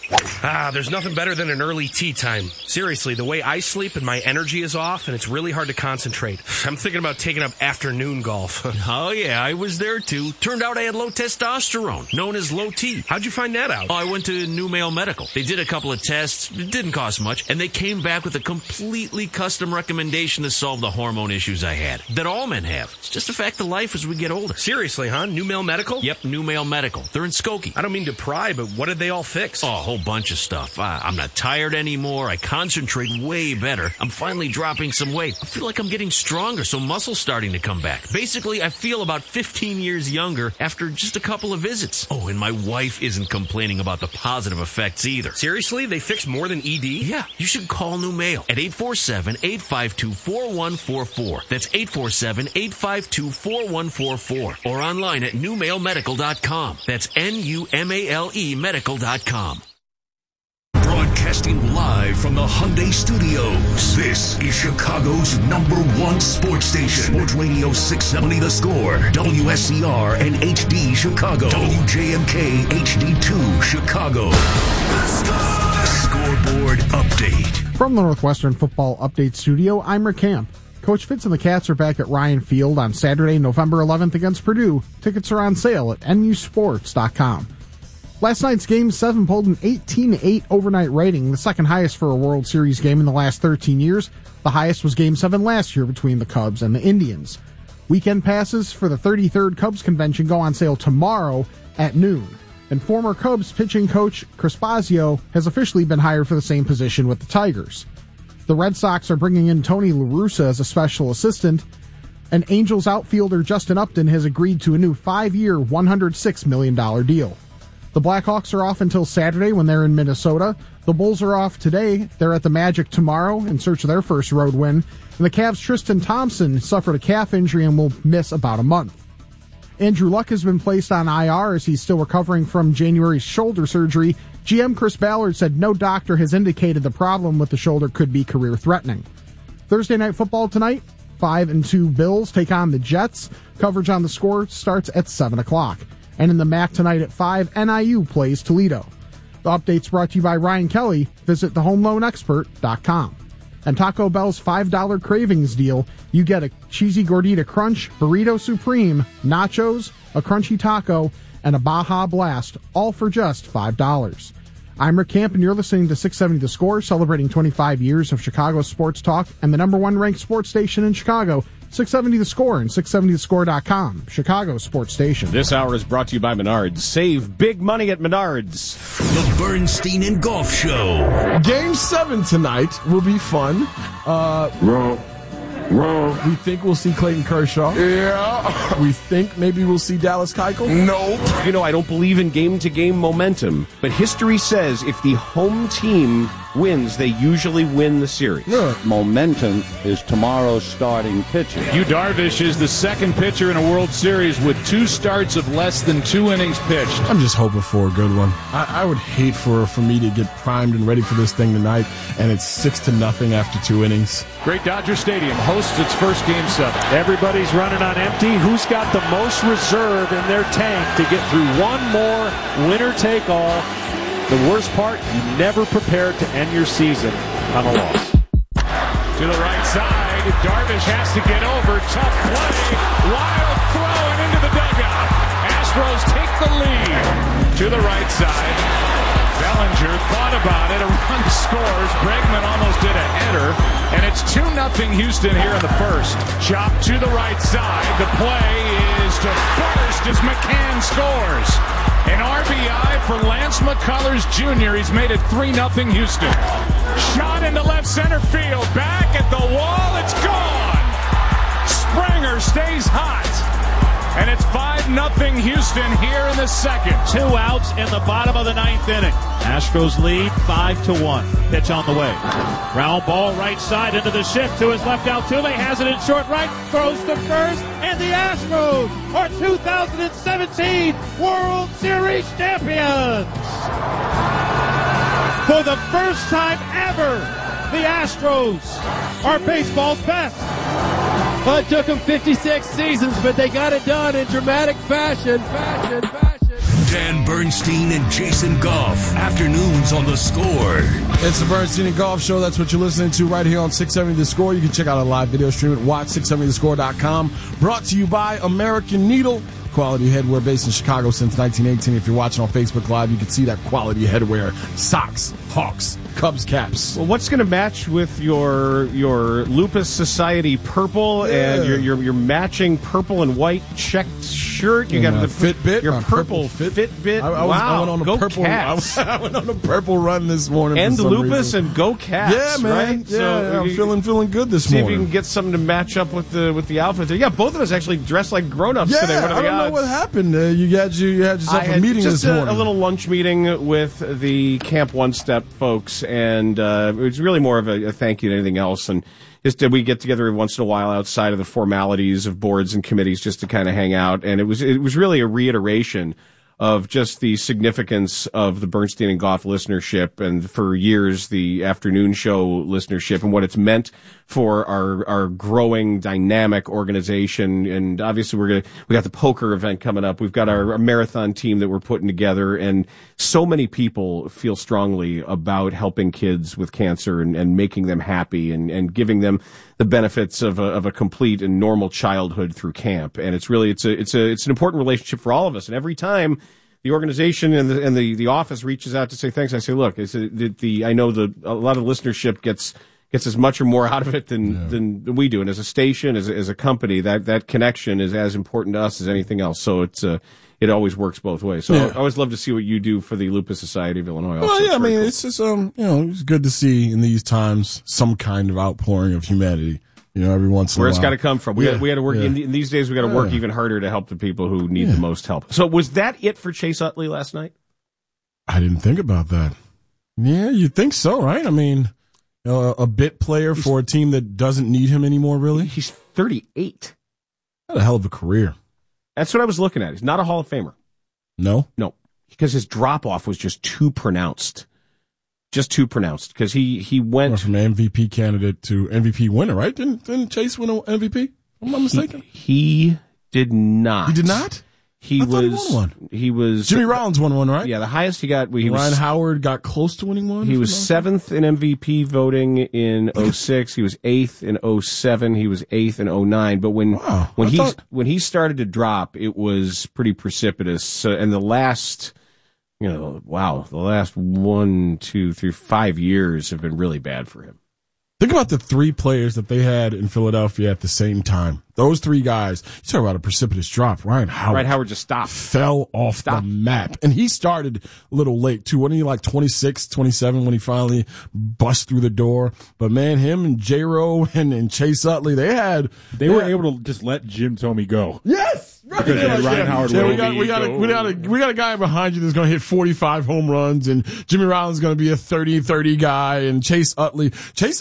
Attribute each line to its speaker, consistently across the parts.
Speaker 1: There's nothing better than an early tea time. Seriously, the way I sleep and my energy is off, and it's really hard to concentrate. I'm thinking about taking up afternoon golf.
Speaker 2: Oh, yeah, I was there, too. Turned out I had low testosterone, known as low T.
Speaker 1: How'd you find that out?
Speaker 2: Oh, I went to New Male Medical. They did a couple of tests. It didn't cost much, and they came back with a completely custom recommendation to solve the hormone issues I had, that all men have. It's just a fact of life as we get older.
Speaker 1: Seriously, huh? New Male Medical?
Speaker 2: Yep, New Male Medical. They're in Skokie.
Speaker 1: I don't mean to pry, but what did they all fix?
Speaker 2: Oh, a whole bunch of stuff. I'm not tired anymore. I concentrate way better. I'm finally dropping some weight. I feel like I'm getting stronger, so muscle's starting to come back. Basically, I feel about 15 years younger after just a couple of visits. Oh, and my wife isn't complaining about the positive effects either.
Speaker 1: Seriously? They fix more than ED?
Speaker 2: Yeah, you should call New Male at 847-852-4144. That's 847-852-4144. Or online at newmalemedical.com. That's NUMALE medical.com.
Speaker 3: Broadcasting live from the Hyundai Studios. This is Chicago's #1 sports station. Sports Radio 670 The Score. WSCR and HD Chicago. WJMK HD2 Chicago. The Scoreboard Update.
Speaker 4: From the Northwestern Football Update Studio, I'm Rick Camp. Coach Fitz and the Cats are back at Ryan Field on Saturday, November 11th against Purdue. Tickets are on sale at NUsports.com. Last night's Game 7 pulled an 18-8 overnight rating, the second highest for a World Series game in the last 13 years. The highest was Game 7 last year between the Cubs and the Indians. Weekend passes for the 33rd Cubs Convention go on sale tomorrow at noon. And former Cubs pitching coach Chris Bosio has officially been hired for the same position with the Tigers. The Red Sox are bringing in Tony La Russa as a special assistant, and Angels outfielder Justin Upton has agreed to a new 5-year, $106 million deal. The Blackhawks are off until Saturday when they're in Minnesota. The Bulls are off today. They're at the Magic tomorrow in search of their first road win. And the Cavs' Tristan Thompson suffered a calf injury and will miss about a month. Andrew Luck has been placed on IR as he's still recovering from January's shoulder surgery. GM Chris Ballard said no doctor has indicated the problem with the shoulder could be career-threatening. Thursday Night Football tonight, 5-2 Bills take on the Jets. Coverage on The Score starts at 7 o'clock. And in the MAC tonight at 5, NIU plays Toledo. The update's brought to you by Ryan Kelly. Visit thehomeloanexpert.com. And Taco Bell's $5 Cravings deal. You get a cheesy gordita crunch, burrito supreme, nachos, a crunchy taco, and a Baja Blast, all for just $5. I'm Rick Camp, and you're listening to 670 The Score, celebrating 25 years of Chicago sports talk and the #1 ranked sports station in Chicago. 670 The Score and 670thescore.com, Chicago sports station.
Speaker 5: This hour is brought to you by Menards. Save big money at Menards.
Speaker 3: The Bernstein and Golf Show.
Speaker 6: Game 7 tonight will be fun.
Speaker 7: Wrong.
Speaker 6: We think we'll see Clayton Kershaw.
Speaker 7: Yeah.
Speaker 6: We think maybe we'll see Dallas Keuchel.
Speaker 7: Nope.
Speaker 5: You know, I don't believe in game-to-game momentum, but history says if the home team wins, they usually win the series.
Speaker 6: Yeah.
Speaker 8: Momentum is tomorrow's starting pitcher.
Speaker 9: Yu Darvish is the second pitcher in a World Series with 2 starts of less than 2 innings pitched.
Speaker 6: I'm just hoping for a good one. I would hate for me to get primed and ready for this thing tonight, and it's 6-0 after 2 innings.
Speaker 9: Great Dodger Stadium hosts its first Game 7. Everybody's running on empty. Who's got the most reserve in their tank to get through one more winner-take-all? The worst part, you never prepared to end your season on a loss. To the right side, Darvish has to get over. Tough play. Wild throw and into the dugout. Astros take the lead. To the right side, Bellinger thought about it. A run scores. Bregman almost did a header. And it's 2-0 Houston here in the first. Chop to the right side. The play is to first as McCann scores. An RBI for Lance McCullers Jr. He's made it 3-0 Houston. Shot into left center field. Back at the wall. It's gone. Springer stays hot. And it's 5-0 Houston here in the second. 2 outs in the bottom of the 9th inning. Astros lead 5-1. Pitch on the way. Ground ball right side into the shift to his left. Altuve has it in short right. Throws to first. And the Astros are 2017 World Series champions. For the first time ever, the Astros are baseball's best.
Speaker 10: Well, it took them 56 seasons, but they got it done in dramatic fashion.
Speaker 3: Dan Bernstein and Jason Goff. Afternoons on The Score.
Speaker 6: It's the Bernstein and Golf Show. That's what you're listening to right here on 670 The Score. You can check out a live video stream at watch670thescore.com. Brought to you by American Needle. Quality headwear based in Chicago since 1918. If you're watching on Facebook Live, you can see that quality headwear. Socks, Hawks, Cubs caps.
Speaker 5: Well, what's going to match with your Lupus Society purple and your matching purple and white checked shirt? You got the
Speaker 6: Fitbit,
Speaker 5: your purple Fitbit.
Speaker 6: I went on a
Speaker 5: go
Speaker 6: purple.
Speaker 5: Cats.
Speaker 6: I went on a purple run this morning.
Speaker 5: And
Speaker 6: for some
Speaker 5: Lupus
Speaker 6: reason.
Speaker 5: and go Cats.
Speaker 6: Yeah, man.
Speaker 5: Right?
Speaker 6: Yeah,
Speaker 5: so
Speaker 6: I'm feeling good this
Speaker 5: see
Speaker 6: morning.
Speaker 5: if you can get something to match up with the outfit there. Yeah, both of us actually dressed like grown-ups today. What are the
Speaker 6: I don't know
Speaker 5: odds?
Speaker 6: what happened. You had yourself a meeting
Speaker 5: just
Speaker 6: this morning.
Speaker 5: A little lunch meeting with the Camp One Step folks, and it was really more of a thank you than anything else. And just we get together every once in a while outside of the formalities of boards and committees just to kind of hang out. And it was really a reiteration of just the significance of the Bernstein and Goff listenership, and for years the afternoon show listenership, and what it's meant for our growing dynamic organization. And obviously we got the poker event coming up. We've got our marathon team that we're putting together, and so many people feel strongly about helping kids with cancer and making them happy and giving them the benefits of a complete and normal childhood through camp. And it's an important relationship for all of us. And every time the organization and the office reaches out to say thanks, I say, look, I know a lot of listenership gets as much or more out of it than we do. And as a station, as a company, that connection is as important to us as anything else. So it always works both ways. So I always love to see what you do for the Lupus Society of Illinois.
Speaker 6: Well, yeah, I mean, cool. It's just, it's good to see in these times some kind of outpouring of humanity, every once in a while.
Speaker 5: Where it's got to come from. We had to work, in these days, we got to work even harder to help the people who need the most help. So was that it for Chase Utley last night? I
Speaker 6: didn't think about that. Yeah, you think so, right? I mean, a bit player for a team that doesn't need him anymore, really?
Speaker 5: He's 38.
Speaker 6: Had a hell of a career.
Speaker 5: That's what I was looking at. He's not a Hall of Famer.
Speaker 6: No?
Speaker 5: No. Because his drop-off was just too pronounced. Just too pronounced. Because he went
Speaker 6: from MVP candidate to MVP winner, right? Didn't Chase win an MVP? If I'm not mistaken.
Speaker 5: He did not.
Speaker 6: He did not?
Speaker 5: He won one. He was
Speaker 6: Jimmy Rollins won one, right?
Speaker 5: Yeah, the highest he got.
Speaker 6: Ryan Howard got close to winning one.
Speaker 5: He was 7th in MVP voting in 06. He was 8th in 07. He was 8th in 09. But when he started to drop, it was pretty precipitous. And the last 1, 2, 3, 5 years have been really bad for him.
Speaker 6: Think about the three players that they had in Philadelphia at the same time. Those three guys, you talk about a precipitous drop. Ryan Howard
Speaker 5: just stopped.
Speaker 6: Fell off the map. And he started a little late, too. Wasn't he like 26, 27 when he finally bust through the door? But, man, him and J-Ro and Chase Utley, they
Speaker 10: were able to just let Jim Thome go.
Speaker 6: Yes! Right.
Speaker 10: Because they had Ryan Howard.
Speaker 6: We got a guy behind you that's going to hit 45 home runs, and Jimmy Rollins is going to be a 30-30 guy, and Chase Utley,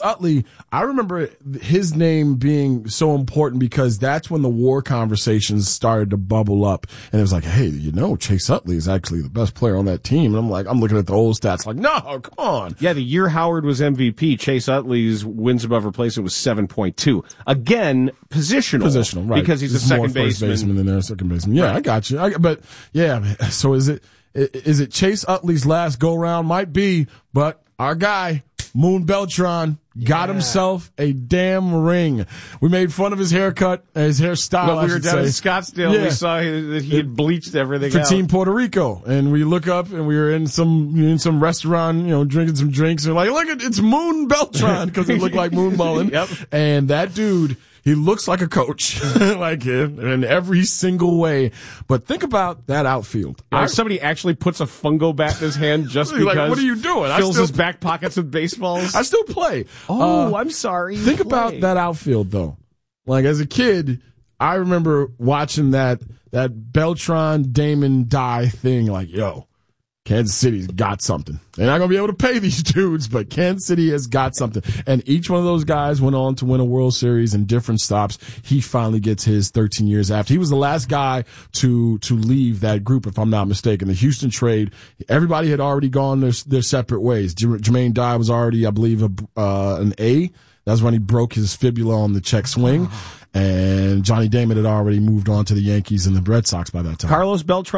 Speaker 6: I remember his name being so important because that's when the war conversations started to bubble up, and it was like, hey, Chase Utley is actually the best player on that team. And I'm looking at the old stats like, no, come on.
Speaker 5: Yeah, the year Howard was MVP, Chase Utley's wins above replacement was 7.2. Again, positional,
Speaker 6: right?
Speaker 5: Because he's a second baseman
Speaker 6: than their second baseman. Yeah, right. I got you. But yeah, so is it Chase Utley's last go round? Might be, but our guy Moon Beltran got himself a damn ring. We made fun of his haircut, his hairstyle.
Speaker 5: Well, we were down in Scottsdale. We saw that he had bleached everything
Speaker 6: for
Speaker 5: out.
Speaker 6: Team Puerto Rico, and we look up and we were in some restaurant, drinking some drinks, and we're like, look, it's Moon Beltran because it looked like Moon Mullen.
Speaker 5: Yep.
Speaker 6: And that dude, he looks like a coach, like him in every single way. But think about that outfield.
Speaker 5: Somebody actually puts a fungo bat in his hand just because.
Speaker 6: Like, what are you doing?
Speaker 5: Fills his back pockets with baseballs.
Speaker 6: I still play.
Speaker 5: Oh, I'm sorry.
Speaker 6: Think about that outfield though. Like as a kid, I remember watching that Beltran Damon Dye thing. Like, yo, Kansas City's got something. They're not going to be able to pay these dudes, but Kansas City has got something. And each one of those guys went on to win a World Series in different stops. He finally gets his 13 years after. He was the last guy to leave that group, if I'm not mistaken. The Houston trade, everybody had already gone their separate ways. Jermaine Dye was already, I believe, an A. That's when he broke his fibula on the check swing. And Johnny Damon had already moved on to the Yankees and the Red Sox by that time.
Speaker 5: Carlos Beltran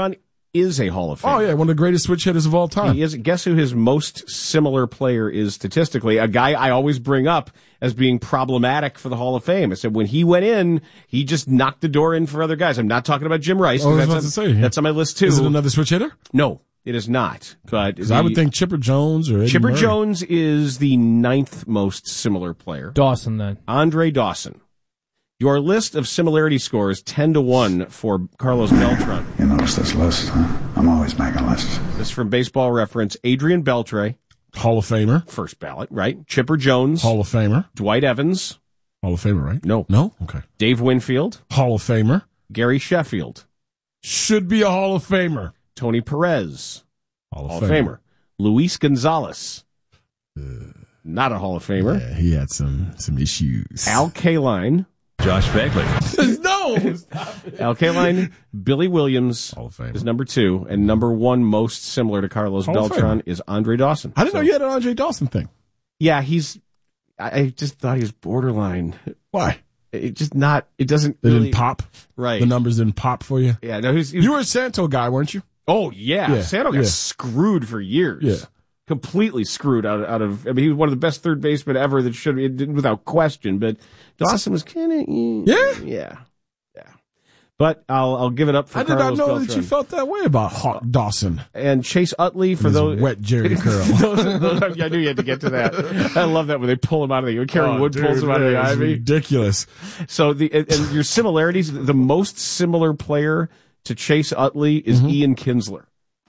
Speaker 5: is a Hall of Famer.
Speaker 6: Oh, yeah, one of the greatest switch hitters of all time.
Speaker 5: He is. Guess who his most similar player is statistically? A guy I always bring up as being problematic for the Hall of Fame. I said when he went in, he just knocked the door in for other guys. I'm not talking about Jim Rice.
Speaker 6: Oh, I was about to say,
Speaker 5: that's on my list too.
Speaker 6: Is it another switch hitter?
Speaker 5: No, it is not. But
Speaker 6: I would think Chipper Jones or Eddie
Speaker 5: Chipper
Speaker 6: Murray.
Speaker 5: Jones is the 9th most similar player.
Speaker 11: Dawson, then.
Speaker 5: Andre Dawson. Your list of similarity scores 10-1 for Carlos Beltran.
Speaker 7: You notice this list, huh? I'm always making lists.
Speaker 5: This is from Baseball Reference. Adrian Beltre.
Speaker 6: Hall of Famer.
Speaker 5: First ballot, right? Chipper Jones.
Speaker 6: Hall of Famer.
Speaker 5: Dwight Evans.
Speaker 6: Hall of Famer, right?
Speaker 5: No.
Speaker 6: No? Okay.
Speaker 5: Dave Winfield.
Speaker 6: Hall of Famer.
Speaker 5: Gary Sheffield.
Speaker 6: Should be a Hall of Famer.
Speaker 5: Tony Perez.
Speaker 6: Hall
Speaker 5: of Famer. Luis Gonzalez. Not a Hall of Famer.
Speaker 6: Yeah, he had some issues.
Speaker 5: Al Kaline.
Speaker 2: Josh Begley.
Speaker 6: No!
Speaker 5: Al Kaline. Billy Williams
Speaker 6: Hall of Famer.
Speaker 5: is number 2. And number 1 most similar to Carlos
Speaker 6: Hall of
Speaker 5: Beltran
Speaker 6: Famer.
Speaker 5: is Andre Dawson.
Speaker 6: I didn't know you had an Andre Dawson thing.
Speaker 5: Yeah, I just thought he was borderline.
Speaker 6: Why?
Speaker 5: It just not, it doesn't
Speaker 6: They
Speaker 5: really.
Speaker 6: didn't pop?
Speaker 5: Right.
Speaker 6: The numbers didn't pop for you?
Speaker 5: Yeah, no,
Speaker 6: You were a Santo guy, weren't you?
Speaker 5: Oh, yeah.
Speaker 6: Yeah,
Speaker 5: Santo got
Speaker 6: yeah.
Speaker 5: screwed for years.
Speaker 6: Yeah.
Speaker 5: Completely screwed out of, I mean, he was one of the best third basemen ever that should have, without question, but Dawson was kind of, yeah. But I'll give it up for
Speaker 6: I did
Speaker 5: Carlos
Speaker 6: not know
Speaker 5: Beltran.
Speaker 6: that you felt that way about Hawk Dawson.
Speaker 5: And Chase Utley for
Speaker 6: His
Speaker 5: those.
Speaker 6: wet Jerry curl.
Speaker 5: I knew you had to get to that. I love that when they pull him out of the, Kerry Wood pulls him out of the
Speaker 6: it's
Speaker 5: ivy.
Speaker 6: ridiculous.
Speaker 5: So and your similarities, the most similar player to Chase Utley is Ian Kinsler.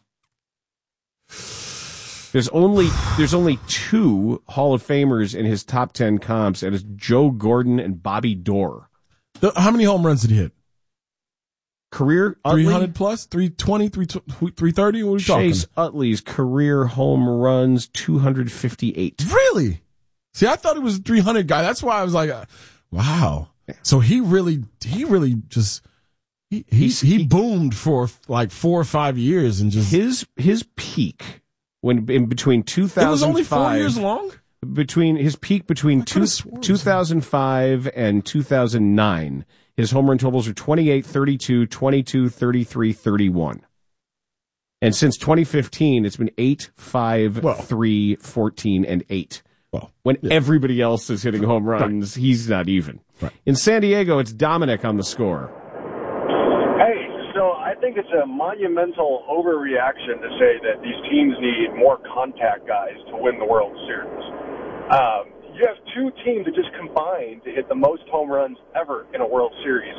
Speaker 5: There's only 2 Hall of Famers in his top 10 comps, and it's Joe Gordon and Bobby Dorr.
Speaker 6: How many home runs did he hit?
Speaker 5: Career Utley,
Speaker 6: 300 plus? 320, 330? What are we talking?
Speaker 5: Chase Utley's career home runs 258.
Speaker 6: Really? See, I thought he was a 300 guy. That's why I was like, wow. So he really just he boomed for like 4 or 5 years and just
Speaker 5: his peak when in between 2005.
Speaker 6: It was only 4 years long.
Speaker 5: Between his peak between 2005 and 2009, his home run totals are 28, 32, 22, 33, 31. And since 2015, it's been 8, 5, 3, 14, and 8. When everybody else is hitting home runs, he's not even.
Speaker 6: Right.
Speaker 5: In San Diego, it's Dominic on the score.
Speaker 12: Hey, so I think it's a monumental overreaction to say that these teams need more contact guys to win the World Series. You have 2 teams that just combined to hit the most home runs ever in the World Series,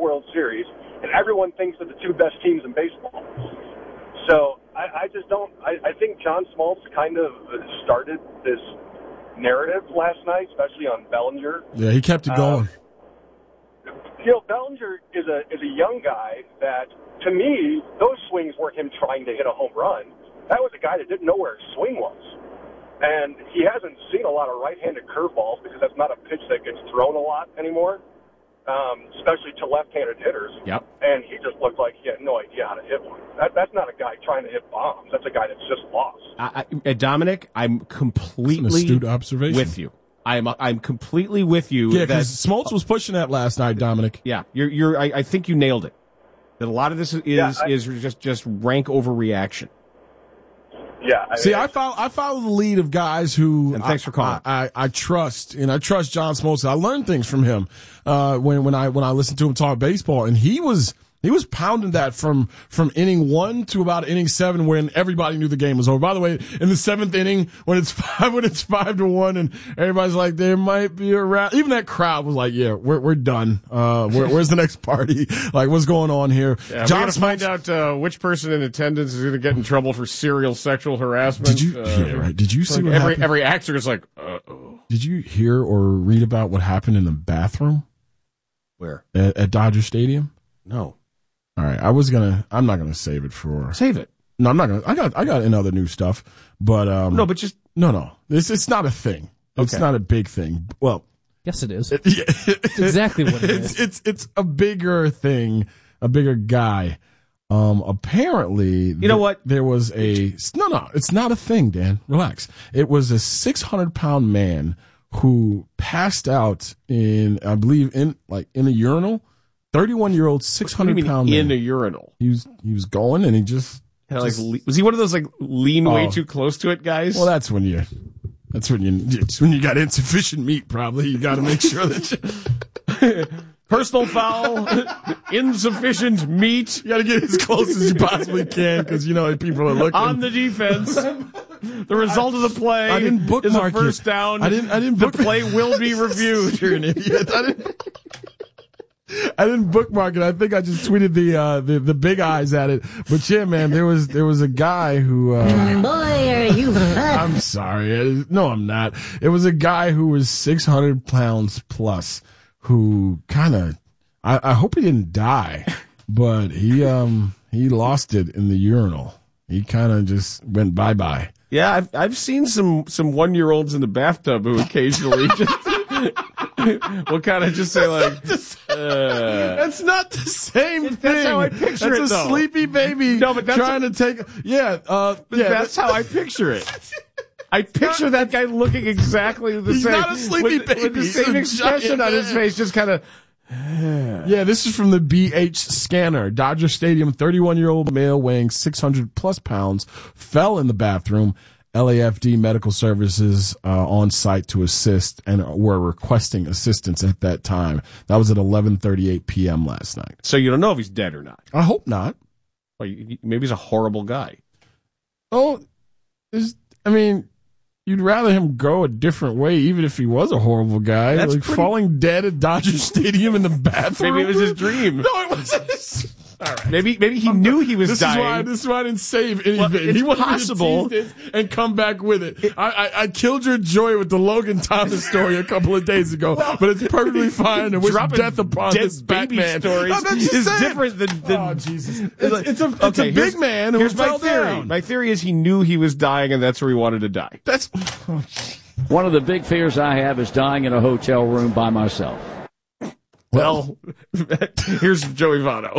Speaker 12: and everyone thinks that the 2 best teams in baseball. So I just don't. I think John Smoltz kind of started this narrative last night, especially on Bellinger.
Speaker 6: Yeah, he kept it going.
Speaker 12: Bellinger is a young guy that, to me, those swings weren't him trying to hit a home run. That was a guy that didn't know where his swing was. And he hasn't seen a lot of right-handed curveballs because that's not a pitch that gets thrown a lot anymore, especially to left-handed hitters.
Speaker 5: Yep.
Speaker 12: And he just looked like he had no idea how to hit one. That's not a guy trying to hit bombs. That's a guy that's just lost.
Speaker 5: Dominic, I'm completely
Speaker 6: That's an astute observation.
Speaker 5: with you. I'm completely with you.
Speaker 6: Yeah, because Smoltz was pushing that last night, Dominic.
Speaker 5: Yeah, I think you nailed it. That a lot of this is just rank overreaction.
Speaker 12: Yeah.
Speaker 6: I follow the lead of guys who.
Speaker 5: And thanks for calling.
Speaker 6: I trust, and I trust John Smoltz. I learned things from him when I listened to him talk baseball, and he was pounding that from inning 1 to about inning 7 when everybody knew the game was over. By the way, in the 7th inning when it's 5-1 and everybody's like, there might be a wrap. Even that crowd was like, yeah, we're done. Where's the next party? Like, what's going on here?
Speaker 5: Yeah, John, we're going to find out which person in attendance is going to get in trouble for serial sexual harassment.
Speaker 6: Did you? Yeah, right. Did you see what happened?
Speaker 5: Every actor is like, uh-oh.
Speaker 6: Did you hear or read about what happened in the bathroom?
Speaker 5: Where?
Speaker 6: At Dodger Stadium?
Speaker 5: No.
Speaker 6: All right, I'm not gonna save it for.
Speaker 5: Save it.
Speaker 6: No, I'm not gonna. I got in other new stuff, but
Speaker 5: no, but just
Speaker 6: no. It's not a thing. It's not a big thing. Well,
Speaker 11: yes, it is. It's exactly what it is.
Speaker 6: It's a bigger thing, a bigger guy. Apparently,
Speaker 5: you know what?
Speaker 6: There was no. It's not a thing, Dan. Relax. It was a 600-pound man who passed out in, I believe, in a urinal. 31-year-old, 600-pound man.
Speaker 5: In a urinal?
Speaker 6: He was going, and he just
Speaker 5: was he one of those like lean way too close to it guys?
Speaker 6: Well, that's when you got insufficient meat. Probably you got to make sure that
Speaker 5: personal foul, insufficient meat.
Speaker 6: You got to get as close as you possibly can because people are looking
Speaker 5: on the defense. The result of the play
Speaker 6: I didn't bookmark
Speaker 5: is a first down.
Speaker 6: I didn't
Speaker 5: the play will be reviewed.
Speaker 6: You're an idiot. I didn't bookmark it. I think I just tweeted the big eyes at it. But yeah, man, there was a guy who.
Speaker 13: Boy, are you fat.
Speaker 6: I'm sorry. No, I'm not. It was a guy who was 600 pounds plus, who kind of. I hope he didn't die, but he lost it in the urinal. He kind of just went bye.
Speaker 5: Yeah, I've seen some 1-year-olds in the bathtub who occasionally just will kind of just say like,
Speaker 6: that's not the same thing.
Speaker 5: That's how I picture it.
Speaker 6: That's a sleepy baby trying to take.
Speaker 5: That's how I picture it. I picture that guy looking exactly the same.
Speaker 6: He's not a sleepy baby.
Speaker 5: With the same expression on his face, just kind of.
Speaker 6: Yeah, this is from the BH scanner. Dodger Stadium, 31-year-old male weighing 600 plus pounds fell in the bathroom. LAFD Medical Services on site to assist and were requesting assistance at that time. That was at 11:38 p.m. last night.
Speaker 5: So you don't know if he's dead or not.
Speaker 6: I hope not.
Speaker 5: Well, maybe he's a horrible guy.
Speaker 6: Oh, you'd rather him go a different way, even if he was a horrible guy.
Speaker 5: That's
Speaker 6: falling dead at Dodger Stadium in the bathroom.
Speaker 5: Maybe it was his dream.
Speaker 6: No, it wasn't. All right.
Speaker 5: Maybe he knew he was dying.
Speaker 6: This is why I didn't save anything.
Speaker 5: Well, it's
Speaker 6: he wanted
Speaker 5: possible
Speaker 6: to tease this and come back with it. I killed your joy with the Logan Thomas story a couple of days ago, but it's perfectly fine. And wish death upon this Batman
Speaker 5: stories is different than
Speaker 6: oh Jesus! It's a big man who fell down.
Speaker 5: My theory is he knew he was dying, and that's where he wanted to die.
Speaker 6: That's
Speaker 8: one of the big fears I have is dying in a hotel room by myself.
Speaker 5: Well, here's Joey Votto.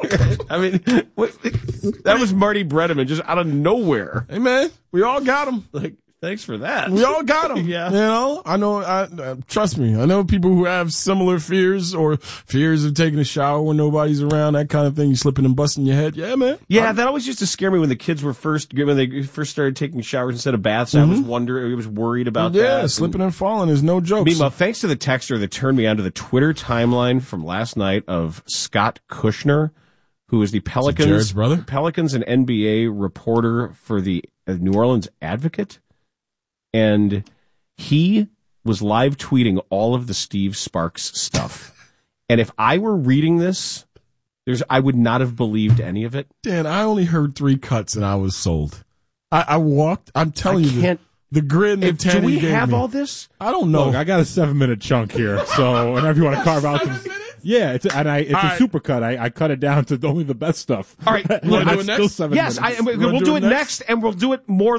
Speaker 5: That was Marty Brennaman just out of nowhere.
Speaker 6: Hey, man, we all got him.
Speaker 5: Like, thanks for that.
Speaker 6: We all got him.
Speaker 5: Yeah.
Speaker 6: I know, trust me, I know people who have similar fears or fears of taking a shower when nobody's around, that kind of thing. You slipping and busting your head. Yeah, man.
Speaker 5: Yeah, that always used to scare me when the kids were when they first started taking showers instead of baths. I was worried about that.
Speaker 6: Yeah, slipping and falling is no joke.
Speaker 5: Meanwhile, thanks to the texter that turned me onto the Twitter timeline from last night of Scott Kushner, who is the
Speaker 6: Jared's brother?
Speaker 5: Pelicans and NBA reporter for the New Orleans Advocate. And he was live tweeting all of the Steve Sparks stuff. And if I were reading this, I would not have believed any of it.
Speaker 6: Dan, I only heard 3 cuts and I was sold. I walked. I'm telling you, the grin that Teddy
Speaker 5: do we
Speaker 6: gave
Speaker 5: have
Speaker 6: me.
Speaker 5: all this?
Speaker 6: I don't know.
Speaker 10: Look, I got a 7-minute chunk here, so whenever you want to carve out some. Yeah, it's a supercut. I cut it down to only the best stuff.
Speaker 5: All right,
Speaker 10: still 7 minutes.
Speaker 5: Yes, we'll do it next, and we'll do it more